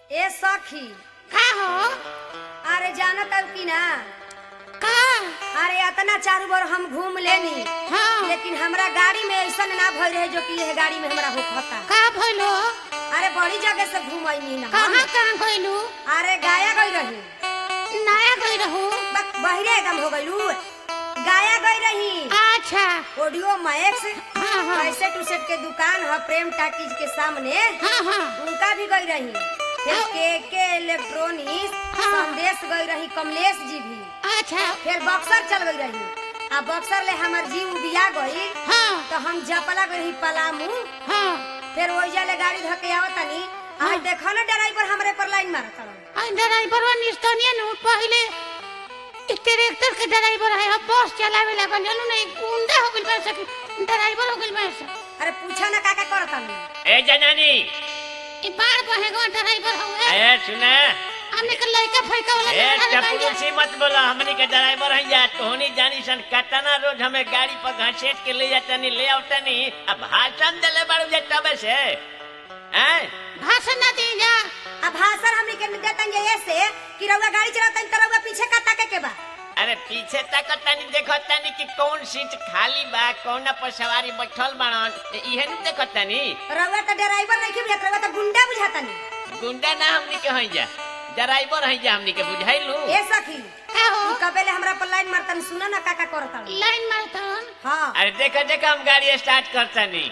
ए सखी का हो? अरे जानत अब की ना का? अरे इतना चारू बार हम घूम लेनी हाँ। लेकिन हमरा गाड़ी में ऐसा ना भइल रहे जो कि यह गाड़ी में हमरा होता। का भइलो? अरे बड़ी जगह से घूमैनी ना कहाँ कहाँ गइलू? अरे गाया गई रही नया गई रहू? बहिरे एकदम हो गईलू गाया गई रही। अच्छा। ऑडियो मैक्स हाँ हाँ कैसेट उसेट के दुकान है प्रेम टाकीज के सामने हाँ हाँ उनका भी गई रही। फिर के इलेक्ट्रॉनिक्स हाँ। संदेश गई रही कमलेश जी भी। अच्छा। फिर बक्सर चल गई रही आ बक्सर ले हमार जीव बिया गई हाँ तो हम जपला गई रही पलामू। हाँ। फिर ओइजा ले गाड़ी धके आवतनी आज देखो ना ड्राइवर हमरे पर लाइन मारत हन। ड्राइवर निस्तनिया नु पहिले ट्रैक्टर के ड्राइवर है अब बस चलावे लागल जानू नहीं गुंडा हो गइल बा सकी ड्राइवर हो गइल बा सब। अरे पूछा ना काका करत हन। ए जनानी ई बार बहेगो ड्राइवर हवे। ए सुना हमने के लइका फइका वाला ए गाड़ी चपलूसी मत बोला हमनी के ड्राइवर है जा तोहनी जानी सन कतना रोज हमें गाड़ी पर घसीट के ले जातनी ले आवतनी अब भाषण देले बाड़ू जे तबे से हैं भाषण ना दी जा। अब भाषण हमनी के देतन जे ऐसे कि रउआ गाड़ी चलातन त रउआ पीछे का ताके के बा। अरे पीछे तकतनी देखतनी कि कौन सीट खाली बा कौन पर सवारी बैठल बाड़न इहे न देखतनी। रउआ त ड्राइवर नहीं बुझात रउआ त गुंडा बुझातनी। गुंडा ना हमनी के हई जा ड्राइवर है जा हमनी के बुझाइलू। ए सखी का हो? कबेले हमरा पर लाइन मारतन सुना ना काका करत हन। लाइन मारतन। हां अरे देखा देखा हम गाड़ी स्टार्ट करतनी।